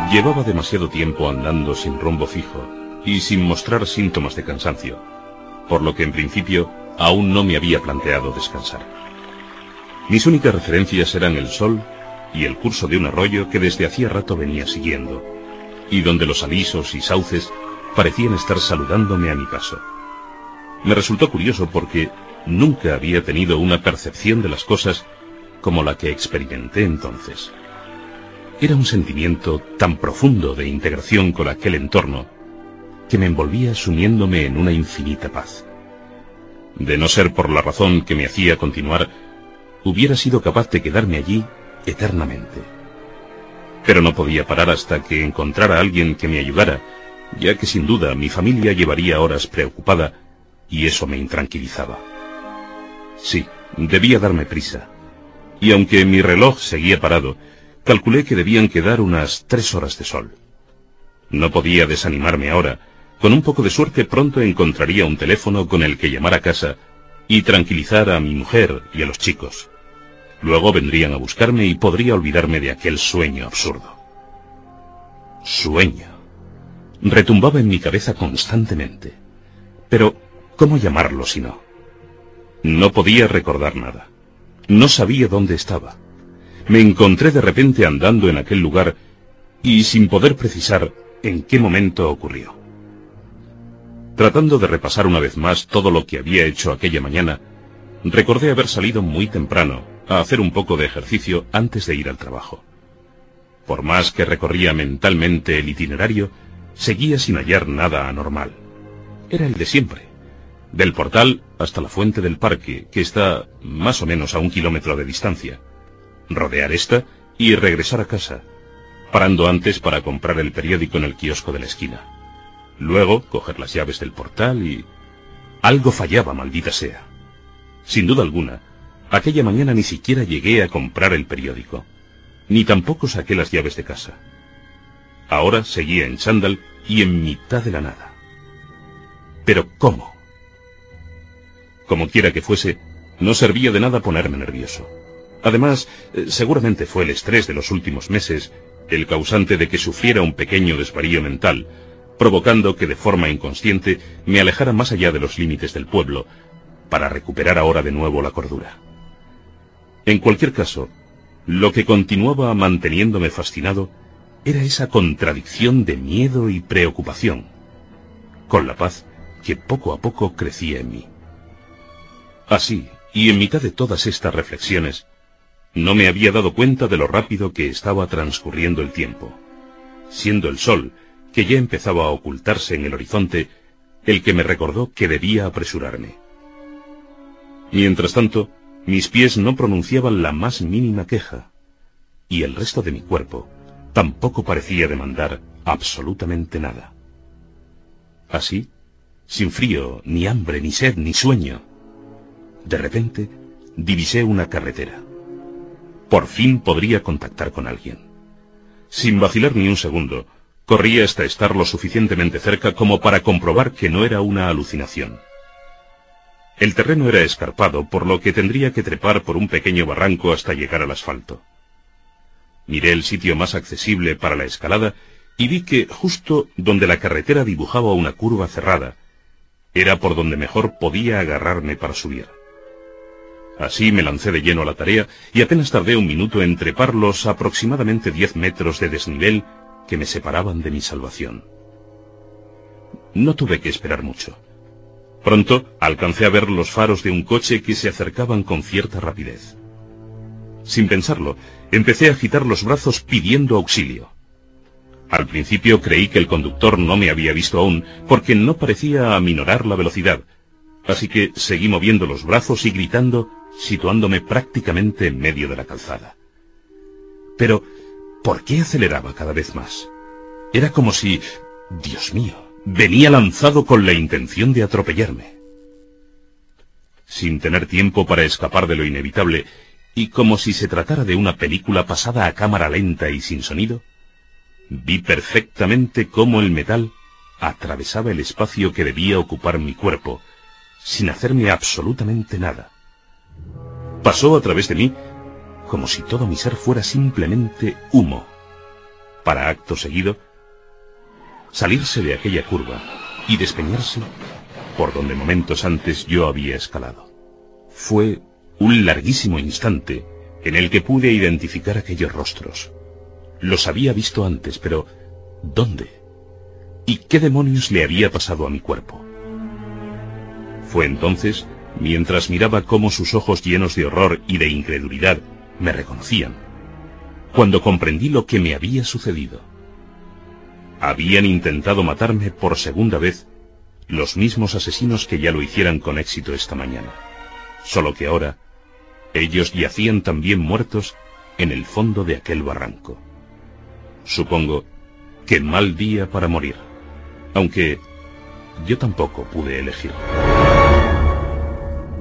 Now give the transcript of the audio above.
Llevaba demasiado tiempo andando sin rumbo fijo y sin mostrar síntomas de cansancio, por lo que en principio aún no me había planteado descansar. Mis únicas referencias eran el sol y el curso de un arroyo que desde hacía rato venía siguiendo, y donde los alisos y sauces parecían estar saludándome a mi paso. Me resultó curioso porque nunca había tenido una percepción de las cosas como la que experimenté entonces. Era un sentimiento tan profundo de integración con aquel entorno que me envolvía sumiéndome en una infinita paz. De no ser por la razón que me hacía continuar, hubiera sido capaz de quedarme allí eternamente. Pero no podía parar hasta que encontrara a alguien que me ayudara, ya que sin duda mi familia llevaría horas preocupada y eso me intranquilizaba. Sí, debía darme prisa, y aunque mi reloj seguía parado, calculé que debían quedar unas 3 horas de sol. No podía desanimarme ahora. Con un poco de suerte pronto encontraría un teléfono con el que llamar a casa y tranquilizar a mi mujer y a los chicos. Luego vendrían a buscarme y podría olvidarme de aquel sueño absurdo. Sueño. Retumbaba en mi cabeza constantemente. Pero, ¿cómo llamarlo si no? No podía recordar nada. No sabía dónde estaba. Me encontré de repente andando en aquel lugar y sin poder precisar en qué momento ocurrió. Tratando de repasar una vez más todo lo que había hecho aquella mañana, recordé haber salido muy temprano a hacer un poco de ejercicio antes de ir al trabajo. Por más que recorría mentalmente el itinerario, seguía sin hallar nada anormal. Era el de siempre. Del portal hasta la fuente del parque, que está más o menos a 1 kilómetro de distancia. Rodear esta y regresar a casa, parando antes para comprar el periódico en el kiosco de la esquina. Luego, coger las llaves del portal y... Algo fallaba, maldita sea. Sin duda alguna, aquella mañana ni siquiera llegué a comprar el periódico, ni tampoco saqué las llaves de casa. Ahora seguía en chándal y en mitad de la nada. ¿Pero cómo? Como quiera que fuese, no servía de nada ponerme nervioso. Además, seguramente fue el estrés de los últimos meses el causante de que sufriera un pequeño desvarío mental, provocando que de forma inconsciente me alejara más allá de los límites del pueblo, para recuperar ahora de nuevo la cordura. En cualquier caso, lo que continuaba manteniéndome fascinado era esa contradicción de miedo y preocupación, con la paz que poco a poco crecía en mí. Así, y en mitad de todas estas reflexiones, no me había dado cuenta de lo rápido que estaba transcurriendo el tiempo, siendo el sol, que ya empezaba a ocultarse en el horizonte, el que me recordó que debía apresurarme. Mientras tanto, mis pies no pronunciaban la más mínima queja, y el resto de mi cuerpo tampoco parecía demandar absolutamente nada. Así, sin frío, ni hambre, ni sed, ni sueño, de repente divisé una carretera. Por fin podría contactar con alguien. Sin vacilar ni un segundo, corrí hasta estar lo suficientemente cerca como para comprobar que no era una alucinación. El terreno era escarpado, por lo que tendría que trepar por un pequeño barranco hasta llegar al asfalto. Miré el sitio más accesible para la escalada y vi que justo donde la carretera dibujaba una curva cerrada, era por donde mejor podía agarrarme para subir. Así me lancé de lleno a la tarea y apenas tardé 1 minuto en trepar los aproximadamente 10 metros de desnivel que me separaban de mi salvación. No tuve que esperar mucho. Pronto alcancé a ver los faros de un coche que se acercaban con cierta rapidez. Sin pensarlo, empecé a agitar los brazos pidiendo auxilio. Al principio creí que el conductor no me había visto aún, porque no parecía aminorar la velocidad, así que seguí moviendo los brazos y gritando, situándome prácticamente en medio de la calzada. Pero, ¿por qué aceleraba cada vez más? Era como si, Dios mío, venía lanzado con la intención de atropellarme. Sin tener tiempo para escapar de lo inevitable, y como si se tratara de una película pasada a cámara lenta y sin sonido, vi perfectamente cómo el metal atravesaba el espacio que debía ocupar mi cuerpo, sin hacerme absolutamente nada. Pasó a través de mí como si todo mi ser fuera simplemente humo. para acto seguido salirse de aquella curva y despeñarse por donde momentos antes yo había escalado. Fue un larguísimo instante en el que pude identificar aquellos rostros. Los había visto antes, pero ¿dónde? ¿Y qué demonios le había pasado a mi cuerpo? Fue entonces, mientras miraba cómo sus ojos llenos de horror y de incredulidad me reconocían, cuando comprendí lo que me había sucedido. Habían intentado matarme por segunda vez los mismos asesinos que ya lo hicieran con éxito esta mañana, solo que ahora ellos yacían también muertos en el fondo de aquel barranco. Supongo que mal día para morir, aunque yo tampoco pude elegir.